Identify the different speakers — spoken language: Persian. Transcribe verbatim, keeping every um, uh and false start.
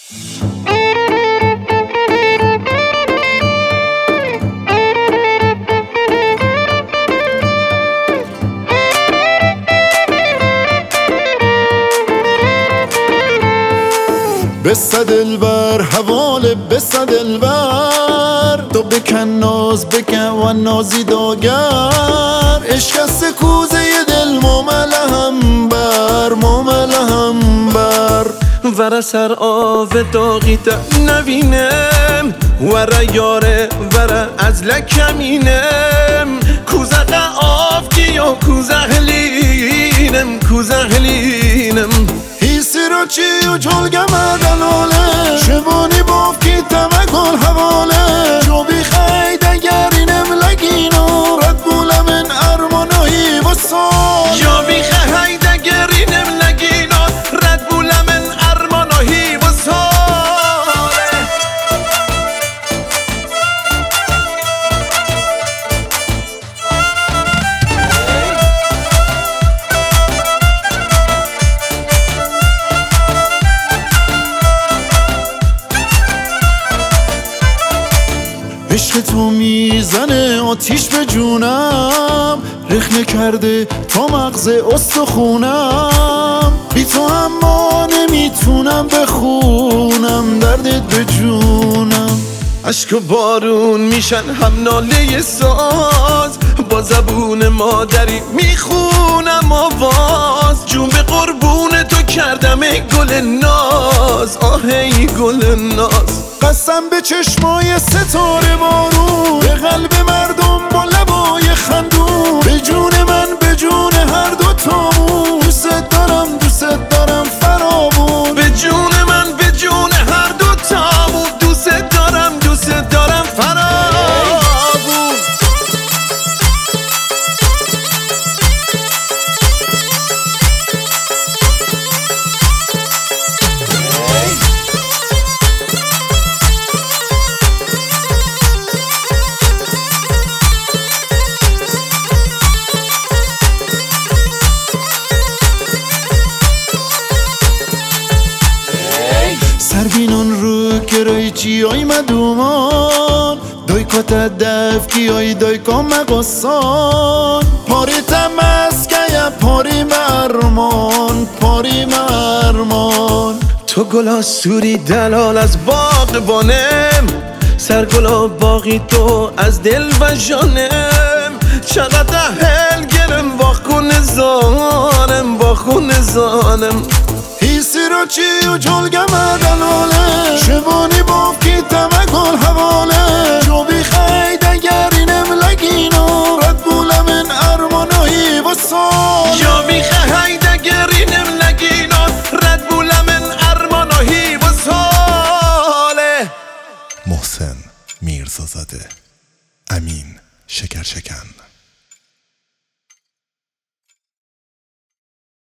Speaker 1: بسه دلبر حواله بسه دلبر تو بکن ناز بکن و نازی داگر عشق کوزه دل مملهم بر مملهم بر
Speaker 2: ور سر آو داغی تا نوینم ور یاره ور از لکمینم کوزه آف کیا کوزه لینم کوزه لینم
Speaker 1: سیرا چی و جلگم دلاله شبانی باف کی تمکن حواله جو بی خید اگرینم لگینو رد بوله من ارمانوی و سال
Speaker 2: یا بی خید اگرینم لگینو رد بوله من ارمانوی و ساله
Speaker 1: عشق تو میزنه آتیش به جونم رخنه کرده تا مغز استخونم بی تو اما نمیتونم بخونم دردت به جونم
Speaker 2: عشق و بارون میشن هم ناله ساز با زبون مادری میخونم آواز جون به قربون تو کردم ای گل ناز آه ای گل ناز
Speaker 1: قسم به چشمای ستاره بارون به قلب مردم با لبای خندون به جون من به جون هر دو تامون دوست دارم دوست دارم فراوون
Speaker 2: به جون من به جون هر دو تامون دوست دارم دوست دارم فراوون
Speaker 1: سربینون رو کرای چی های مدومان دوی کتا دفکی های دوی کام مقصان پاری تمسکه پاری مرمان پاری مرمان
Speaker 2: تو گلا سوری دلال از باغ بانم سرگلا باقی تو از دل و جانم چقدر هل گرم با خون زانم با خون زانم
Speaker 1: سیرا چی و جلگم دلاله شبانی باف کی تمکن حواله جو بی خید اگرینم لگینو رد بوله من ارمانوی و سال
Speaker 2: یا بی خید اگرینم لگینو رد بوله من ارمانوی و ساله.
Speaker 3: محسن میرزازاده، امین شکر شکن.